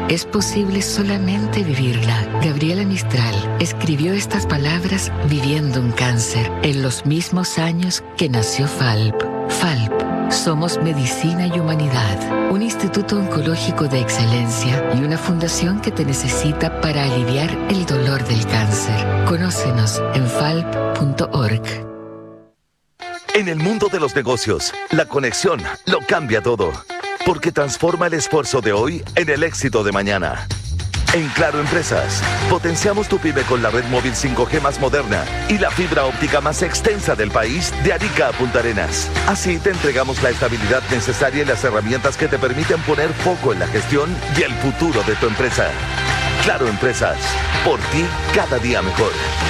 es posible solamente vivirla. Gabriela Mistral escribió estas palabras viviendo un cáncer en los mismos años que nació FALP. FALP, somos medicina y humanidad, un instituto oncológico de excelencia y una fundación que te necesita para aliviar el dolor del cáncer. Conócenos en falp.org. En el mundo de los negocios, la conexión lo cambia todo, porque transforma el esfuerzo de hoy en el éxito de mañana. En Claro Empresas, potenciamos tu pyme con la red móvil 5G más moderna y la fibra óptica más extensa del país, de Arica a Punta Arenas. Así te entregamos la estabilidad necesaria y las herramientas que te permiten poner foco en la gestión y el futuro de tu empresa. Claro Empresas, por ti cada día mejor.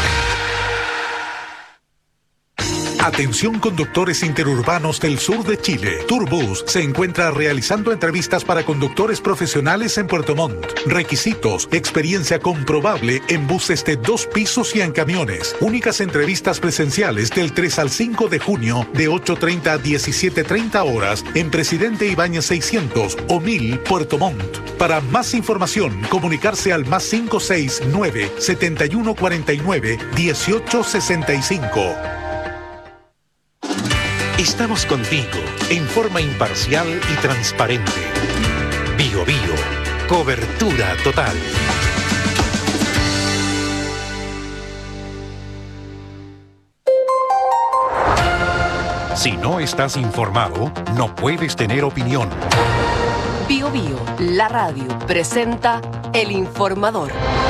Atención conductores interurbanos del sur de Chile. Turbus se encuentra realizando entrevistas para conductores profesionales en Puerto Montt. Requisitos: experiencia comprobable en buses de 2 pisos y en camiones. Únicas entrevistas presenciales del 3 al 5 de junio de 8:30 a 17:30 horas en Presidente Ibáñez 600 o 1000 Puerto Montt. Para más información, comunicarse al +569 7149 1865. Estamos contigo en forma imparcial y transparente. Bio Bio, cobertura total. Si no estás informado, no puedes tener opinión. Bio Bio, la radio, presenta El Informador.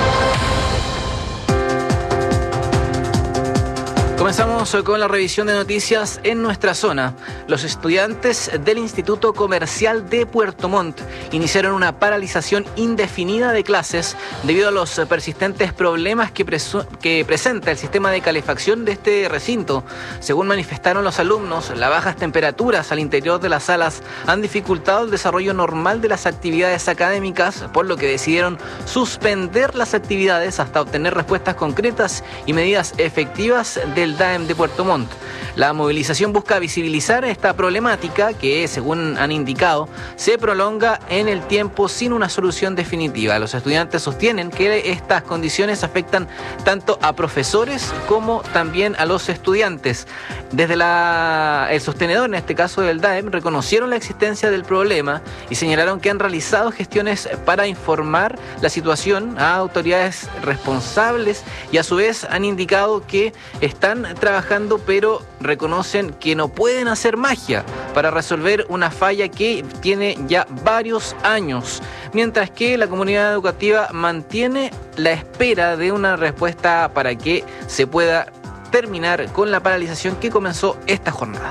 Comenzamos con la revisión de noticias en nuestra zona. Los estudiantes del Instituto Comercial de Puerto Montt iniciaron una paralización indefinida de clases debido a los persistentes problemas que presenta el sistema de calefacción de este recinto. Según manifestaron los alumnos, las bajas temperaturas al interior de las salas han dificultado el desarrollo normal de las actividades académicas, por lo que decidieron suspender las actividades hasta obtener respuestas concretas y medidas efectivas del DAEM de Puerto Montt. La movilización busca visibilizar esta problemática que, según han indicado, se prolonga en el tiempo sin una solución definitiva. Los estudiantes sostienen que estas condiciones afectan tanto a profesores como también a los estudiantes. Desde el sostenedor, en este caso del DAEM, reconocieron la existencia del problema y señalaron que han realizado gestiones para informar la situación a autoridades responsables y a su vez han indicado que están trabajando, pero reconocen que no pueden hacer magia para resolver una falla que tiene ya varios años, mientras que la comunidad educativa mantiene la espera de una respuesta para que se pueda terminar con la paralización que comenzó esta jornada.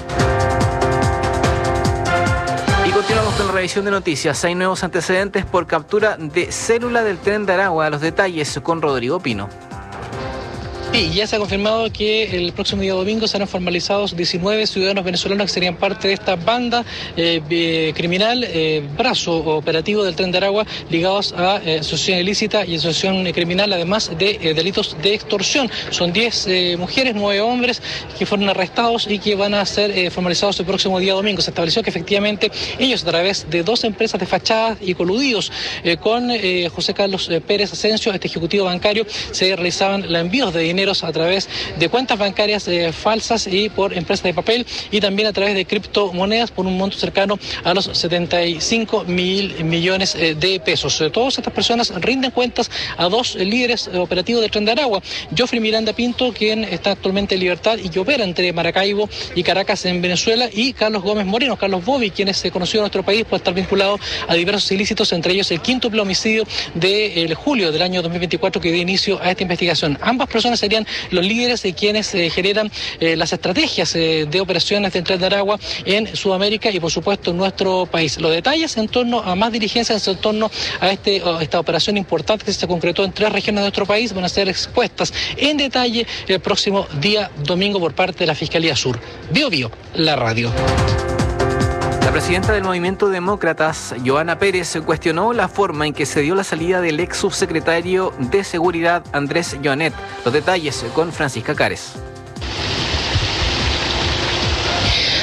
Y continuamos con la revisión de noticias. Hay nuevos antecedentes por captura de célula del Tren de Aragua. Los detalles con Rodrigo Pino. Sí, ya se ha confirmado que el próximo día domingo serán formalizados 19 ciudadanos venezolanos que serían parte de esta banda criminal, brazo operativo del Tren de Aragua, ligados a asociación ilícita y asociación criminal, además de delitos de extorsión. Son 10 mujeres, 9 hombres que fueron arrestados y que van a ser formalizados el próximo día domingo. Se estableció que efectivamente ellos, a través de 2 empresas de fachadas y coludidos con José Carlos Pérez Asensio, este ejecutivo bancario, se realizaban los envíos de dinero a través de cuentas bancarias falsas y por empresas de papel, y también a través de criptomonedas por un monto cercano a los 75 mil millones de pesos. Todas estas personas rinden cuentas a 2 líderes operativos del Tren de Aragua: Joffrey Miranda Pinto, quien está actualmente en libertad y que opera entre Maracaibo y Caracas en Venezuela, y Carlos Gómez Moreno, Carlos Bobby, quien es conocido en nuestro país por estar vinculado a diversos ilícitos, entre ellos el quíntuple homicidio de julio del año 2024 que dio inicio a esta investigación. Ambas personas serían los líderes de quienes generan las estrategias de operaciones del Tren de Aragua en Sudamérica y por supuesto en nuestro país. Los detalles en torno a más diligencias en torno a esta operación importante que se concretó en 3 regiones de nuestro país van a ser expuestas en detalle el próximo día domingo por parte de la Fiscalía Sur. Bio Bio, la radio. La presidenta del Movimiento Demócratas, Johanna Pérez, cuestionó la forma en que se dio la salida del ex subsecretario de Seguridad, Andrés Joanet. Los detalles con Francisca Cares.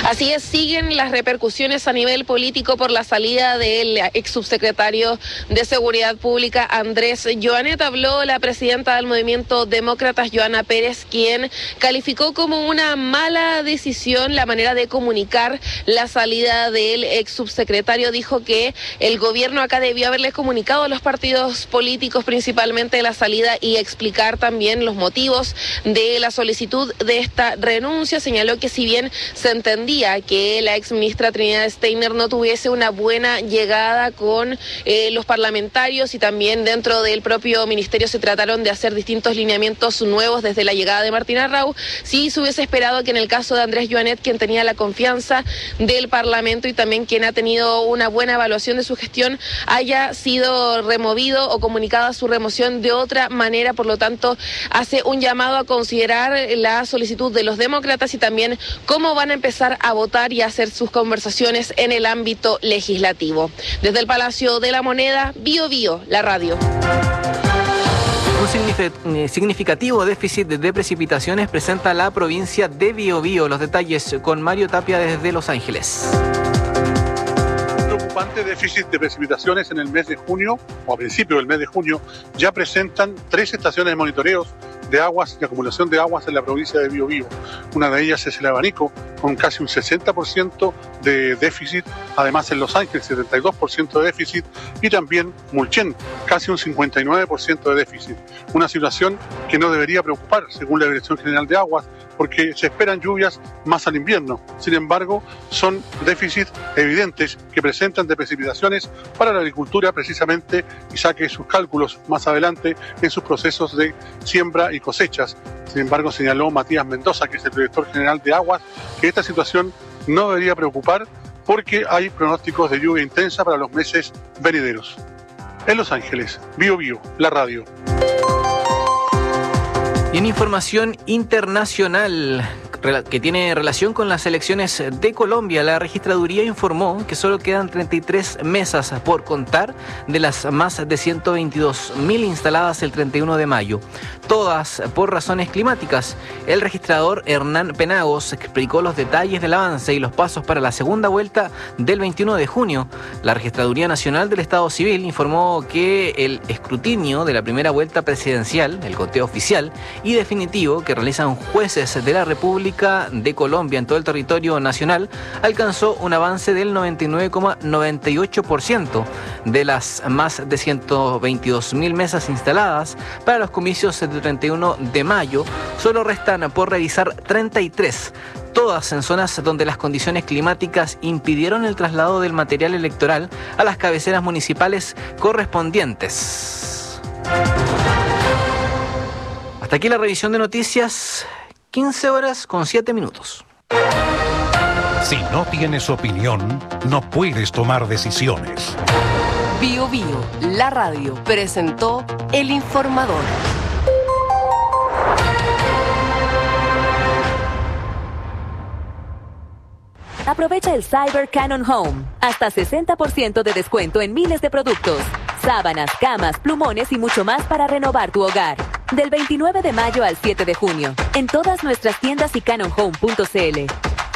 Así es, siguen las repercusiones a nivel político por la salida del ex subsecretario de Seguridad Pública, Andrés Joanet. Habló la presidenta del Movimiento Demócratas, Joana Pérez, quien calificó como una mala decisión la manera de comunicar la salida del ex subsecretario. Dijo que el gobierno acá debió haberles comunicado a los partidos políticos principalmente la salida y explicar también los motivos de la solicitud de esta renuncia. Señaló que si bien se entendía que la ex ministra Trinidad Steiner no tuviese una buena llegada con los parlamentarios y también dentro del propio ministerio se trataron de hacer distintos lineamientos nuevos desde la llegada de Martín Arrau, sí se hubiese esperado que en el caso de Andrés Joanet, quien tenía la confianza del Parlamento y también quien ha tenido una buena evaluación de su gestión, haya sido removido o comunicada su remoción de otra manera. Por lo tanto, hace un llamado a considerar la solicitud de los demócratas y también cómo van a empezar a votar y a hacer sus conversaciones en el ámbito legislativo. Desde el Palacio de la Moneda, Bío Bío, la radio. Un significativo déficit de precipitaciones presenta la provincia de Biobío. Los detalles con Mario Tapia desde Los Ángeles. Preocupante déficit de precipitaciones en el mes de junio, o a principio del mes de junio, ya presentan 3 estaciones de monitoreos de aguas y acumulación de aguas en la provincia de Biobío. Una de ellas es el Abanico, con casi un 60% de déficit, además en Los Ángeles 72% de déficit y también Mulchen, casi un 59% de déficit. Una situación que no debería preocupar, según la Dirección General de Aguas, porque se esperan lluvias más al invierno. Sin embargo, son déficits evidentes que presentan de precipitaciones para la agricultura precisamente y saque sus cálculos más adelante en sus procesos de siembra y cosechas. Sin embargo, señaló Matías Mendoza, que es el director general de Aguas, que esta situación no debería preocupar porque hay pronósticos de lluvia intensa para los meses venideros. En Los Ángeles, Bío Bío, la radio. Y en información internacional que tiene relación con las elecciones de Colombia, la registraduría informó que solo quedan 33 mesas por contar de las más de 122.000 instaladas el 31 de mayo, todas por razones climáticas. El registrador Hernán Penagos explicó los detalles del avance y los pasos para la segunda vuelta del 21 de junio. La Registraduría Nacional del Estado Civil informó que el escrutinio de la primera vuelta presidencial, el conteo oficial y definitivo que realizan jueces de la República de Colombia en todo el territorio nacional, alcanzó un avance del 99,98% de las más de 122.000 mesas instaladas para los comicios del 31 de mayo. Solo restan por revisar 33, todas en zonas donde las condiciones climáticas impidieron el traslado del material electoral a las cabeceras municipales correspondientes. Hasta aquí la revisión de noticias. 15 horas con 7 minutos. Si no tienes opinión, no puedes tomar decisiones. Bío Bío, la radio, presentó El Informador. Aprovecha el Cyber Canon Home. Hasta 60% de descuento en miles de productos. Sábanas, camas, plumones y mucho más para renovar tu hogar. Del 29 de mayo al 7 de junio. En todas nuestras tiendas y canonhome.cl.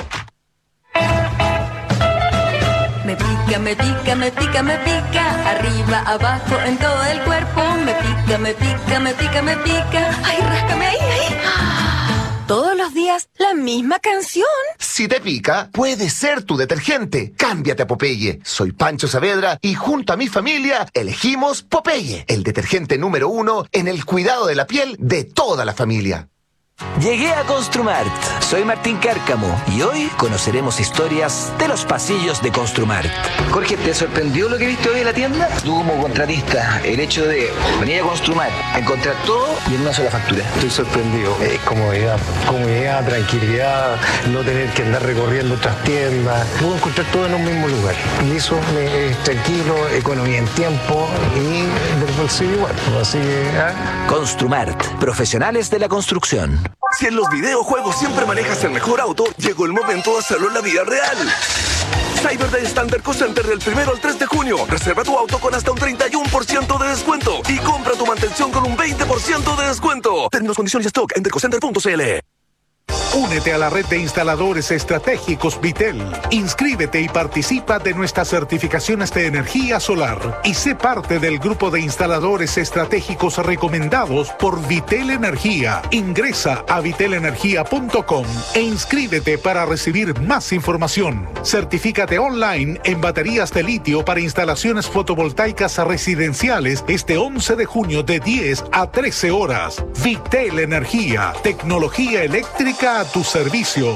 Me pica, me pica, me pica, me pica. Arriba, abajo, en todo el cuerpo. Me pica, me pica, me pica, me pica. Ay, ráscame ahí, ahí. Todos los días, la misma canción. Si te pica, puede ser tu detergente. Cámbiate a Popeye. Soy Pancho Saavedra y junto a mi familia elegimos Popeye, el detergente número 1 en el cuidado de la piel de toda la familia. Llegué a Construmart. Soy Martín Cárcamo y hoy conoceremos historias de los pasillos de Construmart. Jorge, ¿te sorprendió lo que viste hoy en la tienda? Tú como contratista, el hecho de venir a Construmart, encontrar todo y en una sola factura. Estoy sorprendido. Comodidad, tranquilidad, no tener que andar recorriendo otras tiendas. Puedo encontrar todo en un mismo lugar. Y eso es tranquilo, economía en tiempo y del bolsillo igual. Así que, Construmart, profesionales de la construcción. Si en los videojuegos siempre manejas el mejor auto, llegó el momento de hacerlo en la vida real. Cyber Day Standard Co Center del 1 al 3 de junio. Reserva tu auto con hasta un 31% de descuento y compra tu mantención con un 20% de descuento. Términos, condiciones y stock en decocenter.cl. Únete a la red de instaladores estratégicos Vitel. Inscríbete y participa de nuestras certificaciones de energía solar y sé parte del grupo de instaladores estratégicos recomendados por Vitel Energía. Ingresa a vitelenergia.com e inscríbete para recibir más información. Certifícate online en baterías de litio para instalaciones fotovoltaicas residenciales este 11 de junio de 10 a 13 horas. Vitel Energía, tecnología eléctrica a tu servicio.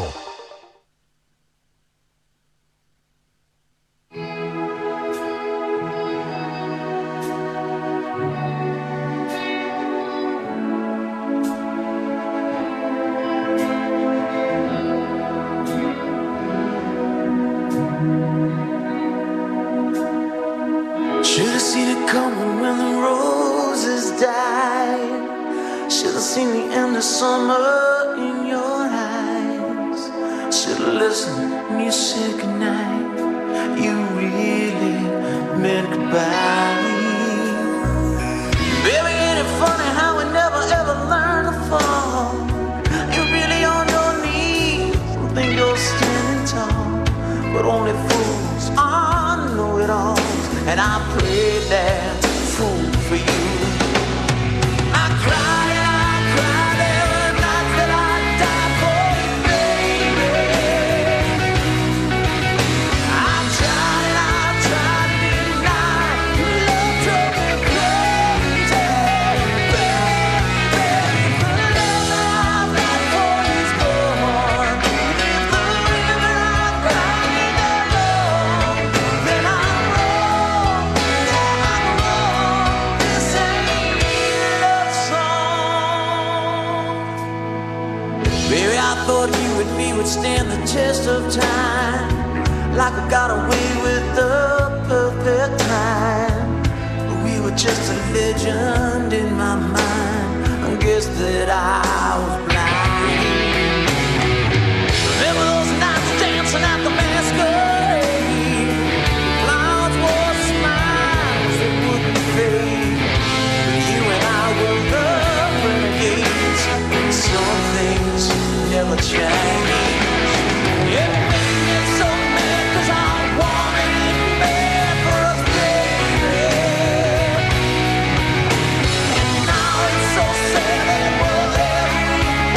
Should've seen it coming when the roses died. Should've seen the end of summer in your eyes. Should've listened when you said goodnight. You really meant goodbye. Baby, ain't it funny how we never ever learn to fall? You're really on your knees and think you're standing tall, but only fools are know-it-alls. And I played that fool for you. I cried every night that I die for you, baby. I tried to deny love drove me crazy, baby. The love that I've got for you's gone. If the river I've cried alone, then I'm wrong. Baby, I thought you and me would stand the test of time, like I got away with the perfect time. But we were just a legend in my mind. I guess that I was blind. Remember those nights dancing at the masquerade? Clouds wore smiles that wouldn't fade. You and I were the renegades. Some things never change. Yeah, baby, it's so mad 'cause I wanted it bad for us, baby. And now it's so sad that it will ever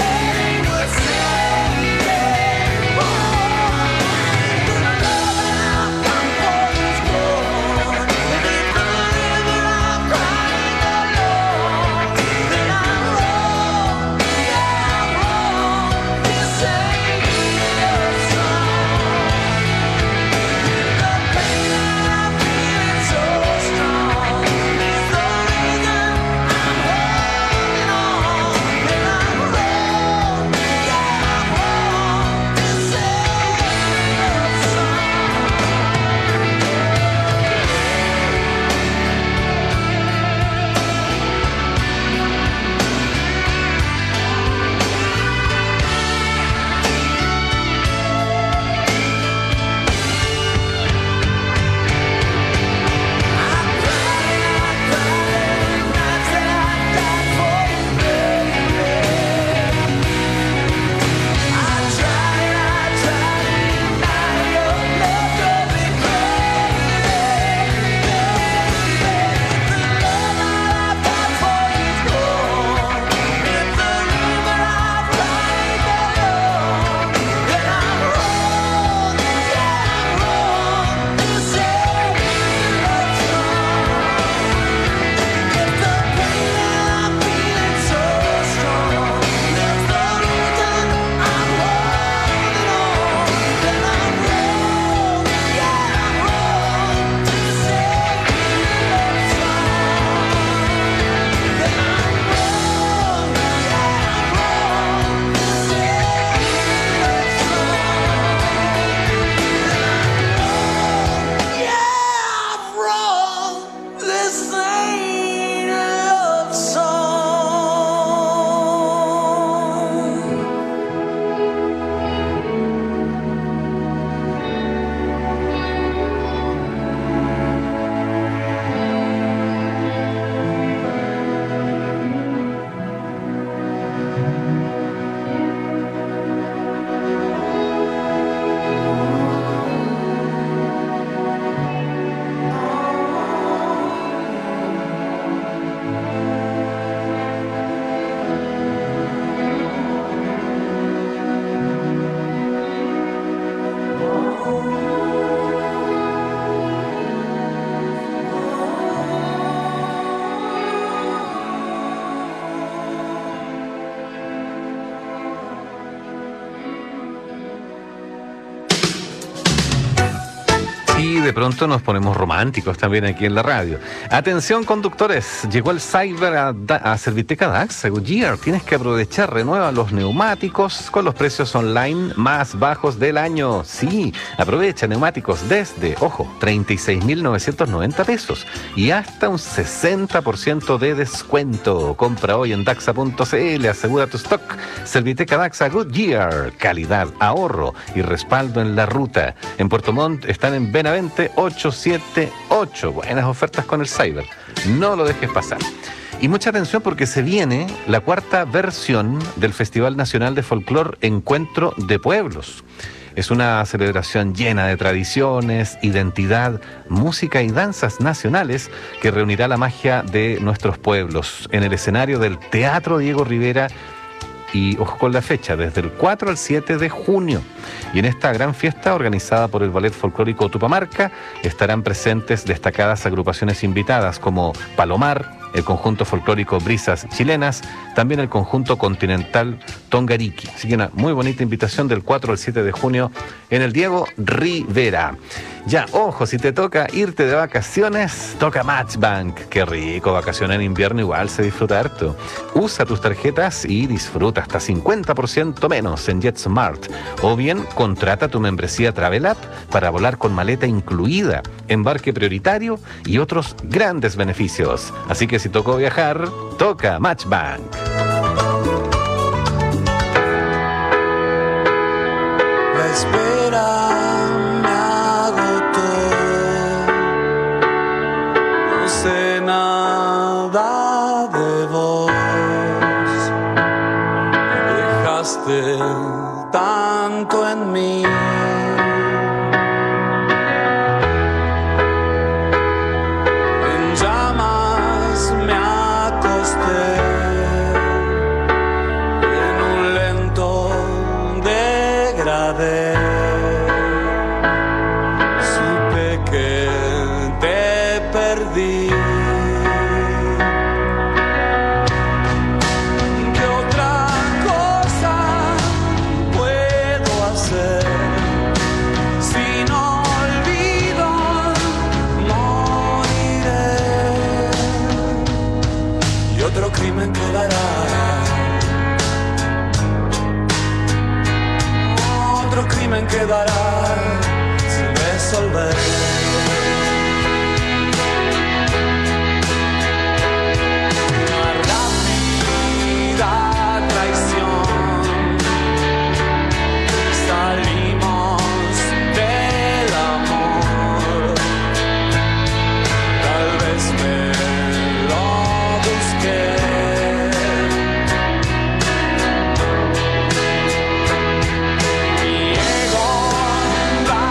de pronto nos ponemos románticos también aquí en la radio. Atención, conductores, llegó el Cyber a Serviteca Dax Goodyear. Tienes que aprovechar, renueva los neumáticos con los precios online más bajos del año. Sí, aprovecha neumáticos desde, ojo, 36.990 pesos y hasta un 60% de descuento. Compra hoy en daxa.cl, asegura tu stock. Serviteca Daxa Goodyear, calidad, ahorro y respaldo en la ruta. En Puerto Montt están en Benavente 878. Buenas ofertas con el Cyber. No lo dejes pasar. Y mucha atención porque se viene la 4ª versión del Festival Nacional de Folclor Encuentro de Pueblos. Es una celebración llena de tradiciones, identidad, música y danzas nacionales que reunirá la magia de nuestros pueblos en el escenario del Teatro Diego Rivera. Y ojo con la fecha, desde el 4 al 7 de junio. Y en esta gran fiesta organizada por el Ballet Folclórico Tupamarca estarán presentes destacadas agrupaciones invitadas como Palomar, el conjunto folclórico Brisas Chilenas, también el conjunto continental Tongariki. Así que una muy bonita invitación del 4 al 7 de junio en el Diego Rivera. Ya, ojo, si te toca irte de vacaciones, toca Matchbank. Qué rico, vacacionar en invierno igual se disfruta harto. Usa tus tarjetas y disfruta hasta 50% menos en JetSmart. O bien, contrata tu membresía Travel App para volar con maleta incluida, embarque prioritario y otros grandes beneficios. Así que si tocó viajar, toca Matchbank. La espera me agotó, no sé nada de vos, dejaste tanto en mí. En llamas me acosté, en un lento degradé. Supe que te perdí. ¿Qué otra cosa puedo hacer? Si no olvido, moriré. Y otro crimen quedará. Otro crimen quedará sin resolver. Una rápida traición. Salimos del amor. Tal vez me lo busqué. Mi ego va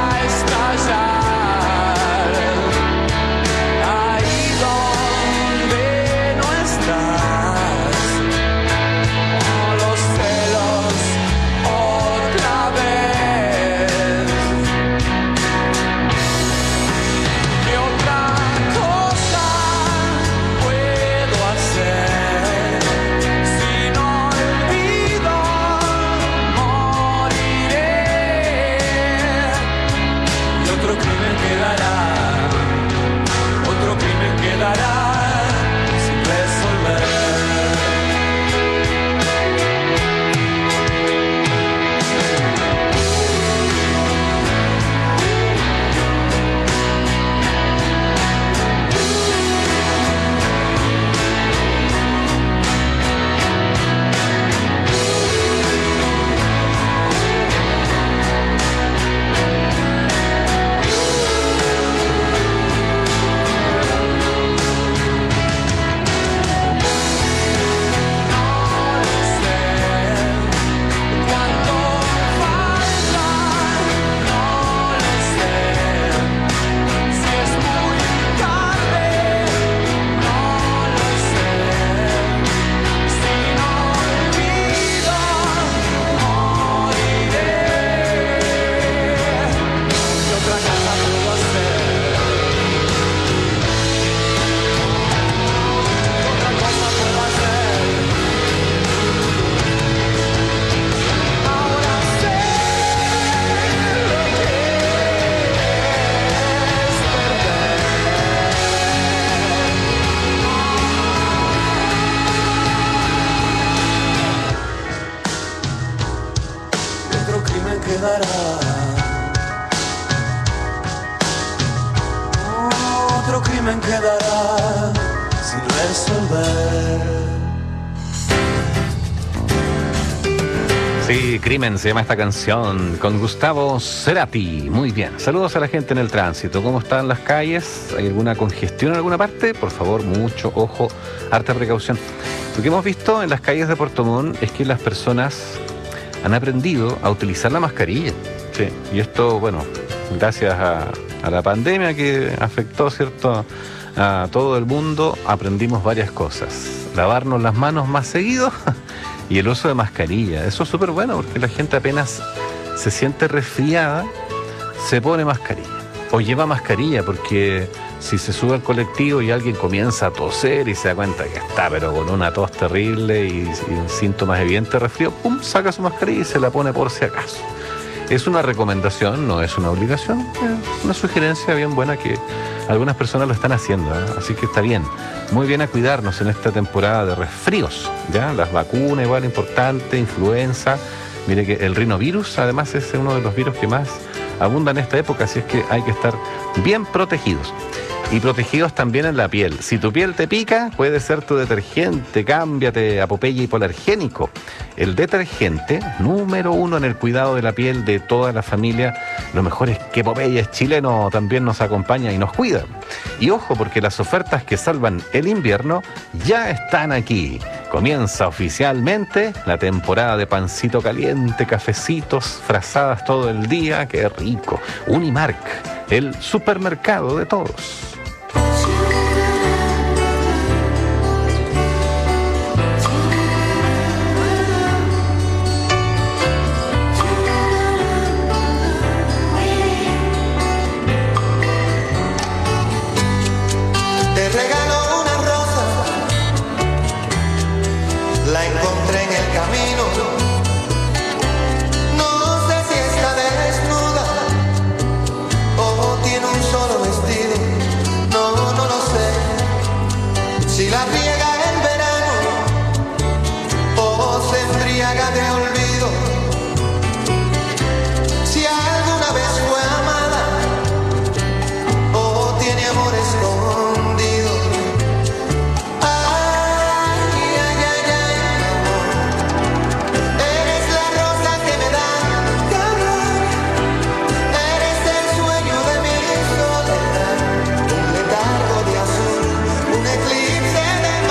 resolver. Sí, Crimen se llama esta canción, con Gustavo Cerati. Muy bien. Saludos a la gente en el tránsito. ¿Cómo están las calles? ¿Hay alguna congestión en alguna parte? Por favor, mucho ojo, harta precaución. Lo que hemos visto en las calles de Puerto Montt es que las personas han aprendido a utilizar la mascarilla. Sí. Y esto, bueno, gracias a la pandemia que afectó, ¿cierto?, a todo el mundo, aprendimos varias cosas. Lavarnos las manos más seguido y el uso de mascarilla. Eso es súper bueno porque la gente apenas se siente resfriada, se pone mascarilla. O lleva mascarilla porque si se sube al colectivo y alguien comienza a toser y se da cuenta que está pero con una tos terrible y síntomas evidentes de resfrío, pum, saca su mascarilla y se la pone por si acaso. Es una recomendación, no es una obligación, es una sugerencia bien buena que algunas personas lo están haciendo, ¿eh? Así que está bien, muy bien a cuidarnos en esta temporada de resfríos, ¿ya? Las vacunas igual importante, influenza, mire que el rinovirus además es uno de los virus que más abunda en esta época, así es que hay que estar bien protegidos. Y protegidos también en la piel. Si tu piel te pica, puede ser tu detergente. Cámbiate a Popeye Hipoalergénico. El detergente número 1 en el cuidado de la piel de toda la familia. Lo mejor es que Popeye es chileno, también nos acompaña y nos cuida. Y ojo, porque las ofertas que salvan el invierno ya están aquí. Comienza oficialmente la temporada de pancito caliente, cafecitos, frazadas todo el día. ¡Qué rico! Unimark, el supermercado de todos. Un eclipse de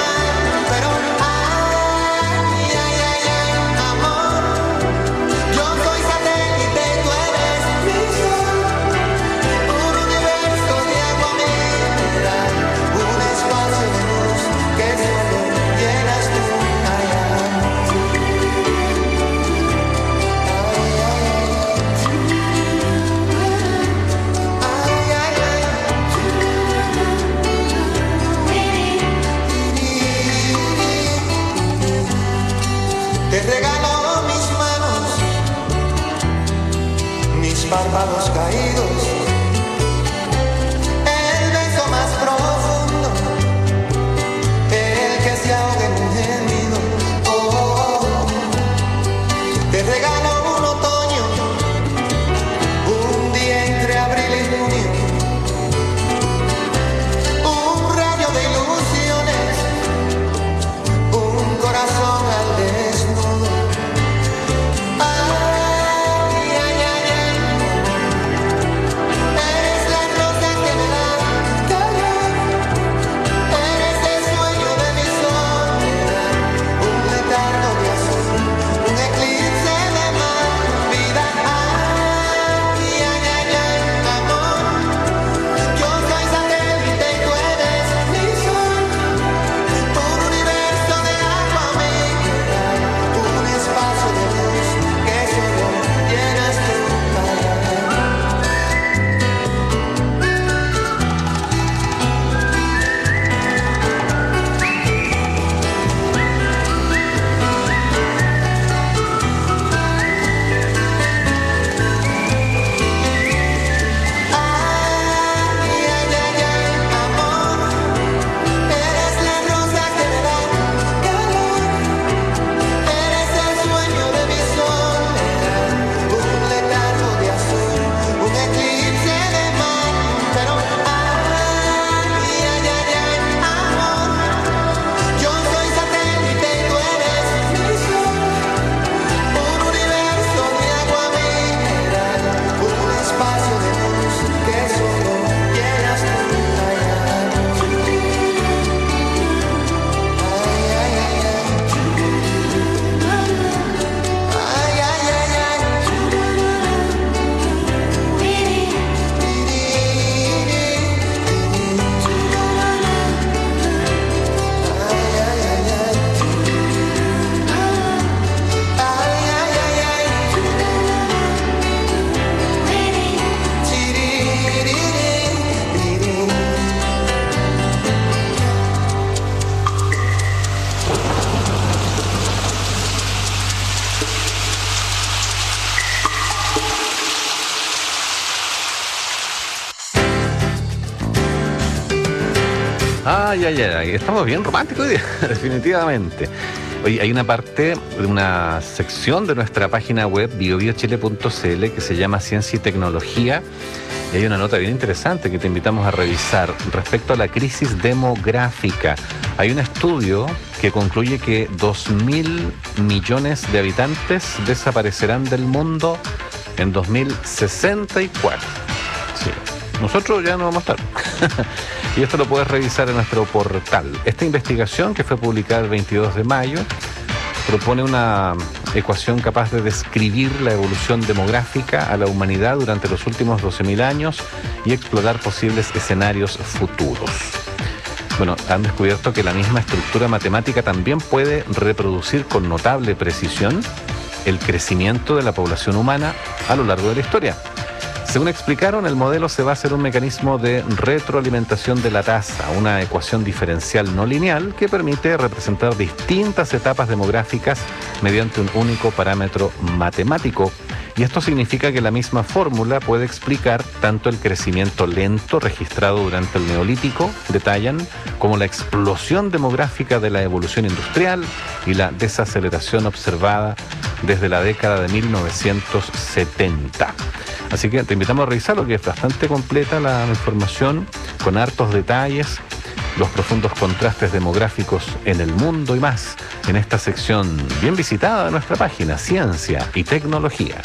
Ay, estamos bien románticos hoy día, definitivamente. Oye, hay una parte de una sección de nuestra página web biobiochile.cl que se llama Ciencia y Tecnología, y hay una nota bien interesante que te invitamos a revisar respecto a la crisis demográfica. Hay un estudio que concluye que 2.000 millones de habitantes desaparecerán del mundo en 2064. Sí. Nosotros ya no vamos a estar. Y esto lo puedes revisar en nuestro portal. Esta investigación, que fue publicada el 22 de mayo, propone una ecuación capaz de describir la evolución demográfica a la humanidad durante los últimos 12.000 años y explorar posibles escenarios futuros. Bueno, han descubierto que la misma estructura matemática también puede reproducir con notable precisión el crecimiento de la población humana a lo largo de la historia. Según explicaron, el modelo se basa en un mecanismo de retroalimentación de la tasa, una ecuación diferencial no lineal que permite representar distintas etapas demográficas mediante un único parámetro matemático. Y esto significa que la misma fórmula puede explicar tanto el crecimiento lento registrado durante el Neolítico, detallan, como la explosión demográfica de la evolución industrial y la desaceleración observada desde la década de 1970. Así que te invitamos a revisarlo, que es bastante completa la información, con hartos detalles, los profundos contrastes demográficos en el mundo y más, en esta sección bien visitada de nuestra página, Ciencia y Tecnología.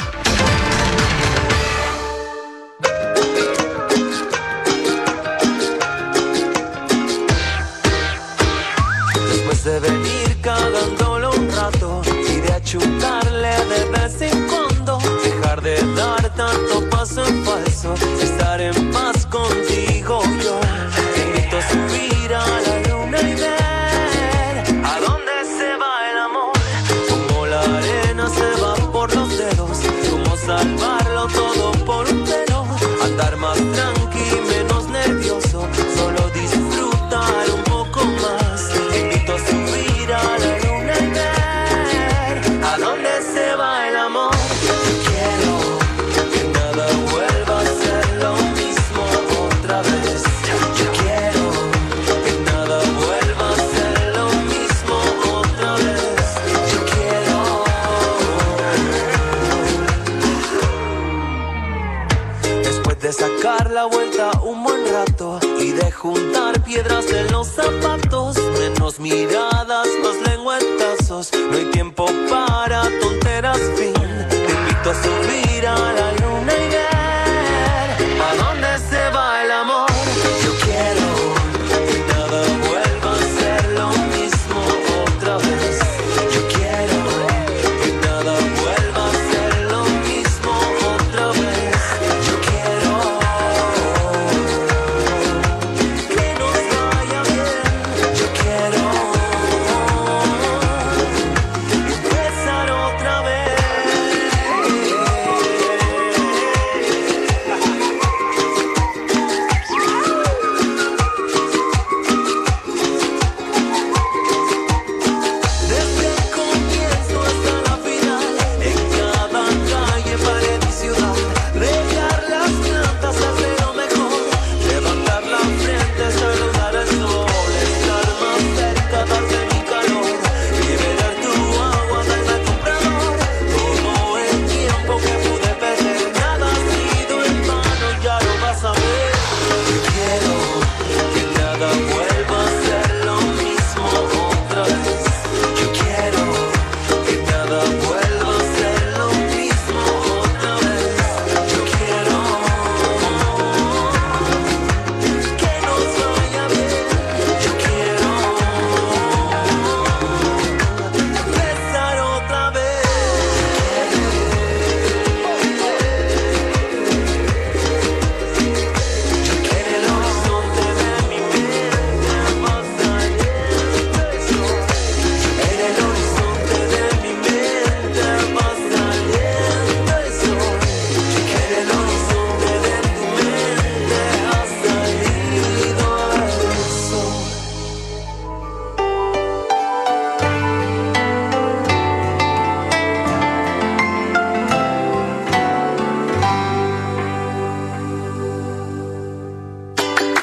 Después de venir cagándolo un rato y de achutarle de vez en cuando, dejar de dar tanto paso en falso, estar en paz contigo yo. Te invito a subir a la luna y ver a dónde se va el amor, como la arena se va por los dedos, como salvarlo todo por un pelo, andar más tranqui, menos nervioso, solo disfrutar un poco más. Te invito a subir a la luna y ver a dónde se va el amor. De sacar la vuelta un buen rato y de juntar piedras en los zapatos, menos miradas, más lengüetazos, no hay tiempo para tonteras, fin. Te invito a subir a la luna y ver a dónde se va el amor. Yo quiero que nada vuelva a ser lo mismo otra vez. Yo quiero que nada vuelva a ser lo mismo otra vez. Yo quiero que nos vaya bien. Yo quiero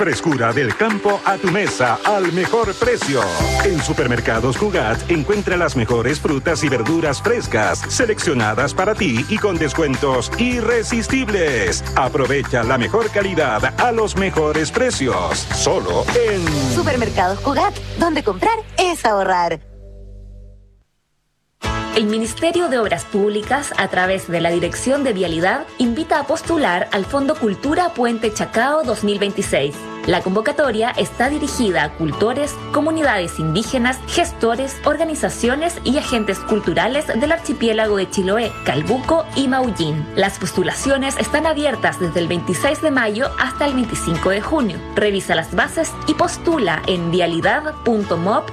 frescura del campo a tu mesa al mejor precio. En Supermercados Cugat encuentra las mejores frutas y verduras frescas, seleccionadas para ti y con descuentos irresistibles. Aprovecha la mejor calidad a los mejores precios. Solo en Supermercados Cugat, donde comprar es ahorrar. El Ministerio de Obras Públicas, a través de la Dirección de Vialidad, invita a postular al Fondo Cultura Puente Chacao 2026. La convocatoria está dirigida a cultores, comunidades indígenas, gestores, organizaciones y agentes culturales del archipiélago de Chiloé, Calbuco y Maullín. Las postulaciones están abiertas desde el 26 de mayo hasta el 25 de junio. Revisa las bases y postula en vialidad.mop.cl.